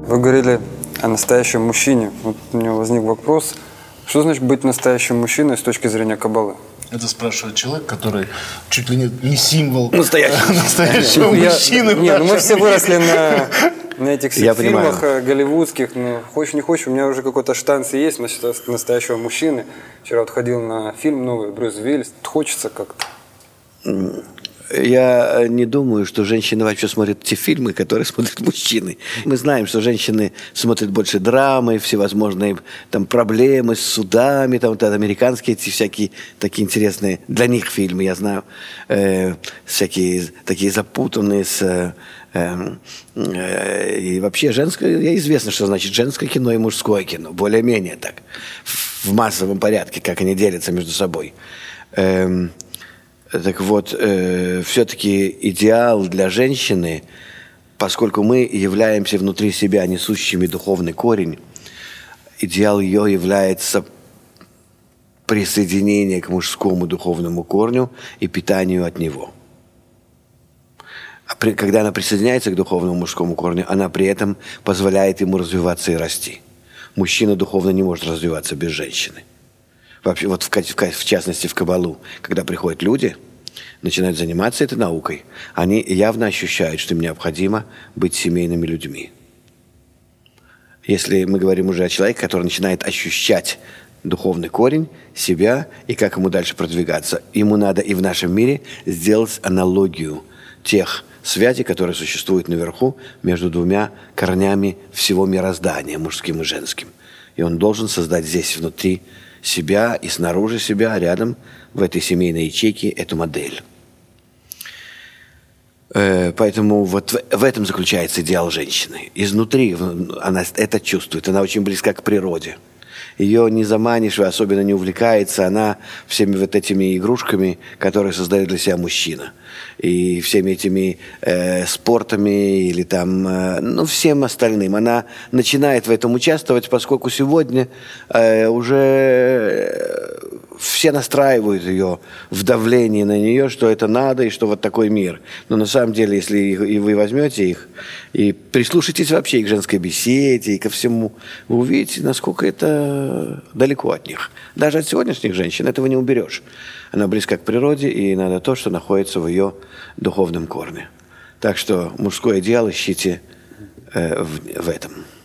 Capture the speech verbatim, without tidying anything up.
Вы говорили о настоящем мужчине. Вот у меня возник вопрос, что значит быть настоящим мужчиной с точки зрения Каббалы? Это спрашивает человек, который чуть ли не, не символ настоящего, настоящего мужчины. Нет, ну мы все выросли на, на этих Я фильмах понимаю. голливудских. Ну, хочешь не хочешь, у меня уже какой-то штанц есть насчет настоящего мужчины. Вчера вот ходил на фильм новый, Брюс Уиллис. Хочется как-то. Я не думаю, что женщины вообще смотрят те фильмы, которые смотрят мужчины. Мы знаем, что женщины смотрят больше драмы, всевозможные там проблемы с судами, там вот американские эти всякие такие интересные для них фильмы, я знаю, э, всякие такие запутанные с э, э, и вообще женское, я известно, что значит женское кино и мужское кино, более-менее так в массовом порядке, как они делятся между собой. Э, Так вот, э, все-таки идеал для женщины, поскольку мы являемся внутри себя несущими духовный корень, идеал ее является присоединение к мужскому духовному корню и питанию от него. А при, когда она присоединяется к духовному мужскому корню, она при этом позволяет ему развиваться и расти. Мужчина духовно не может развиваться без женщины. Вообще, вот в, в, в частности в Каббалу, когда приходят люди, начинают заниматься этой наукой, они явно ощущают, что им необходимо быть семейными людьми. Если мы говорим уже о человеке, который начинает ощущать духовный корень, себя и как ему дальше продвигаться, ему надо и в нашем мире сделать аналогию тех связей, которые существуют наверху между двумя корнями всего мироздания, мужским и женским. И он должен создать здесь внутри себя и снаружи себя, рядом, в этой семейной ячейке, эту модель. Поэтому вот в этом заключается идеал женщины. Изнутри она это чувствует, она очень близка к природе. Ее не заманишь, особенно не увлекается она всеми вот этими игрушками, которые создает для себя мужчина. И всеми этими э, спортами или там, э, ну, всем остальным. Она начинает в этом участвовать, поскольку сегодня э, уже все настраивают ее в давлении на нее, что это надо и что вот такой мир. Но на самом деле, если и вы возьмете их и прислушаетесь вообще и к женской беседе, и ко всему, вы увидите, насколько это далеко от них. Даже от сегодняшних женщин этого не уберешь. Она близка к природе, и надо то, что находится в ее духовном корне. Так что мужской идеал ищите э, в, в этом.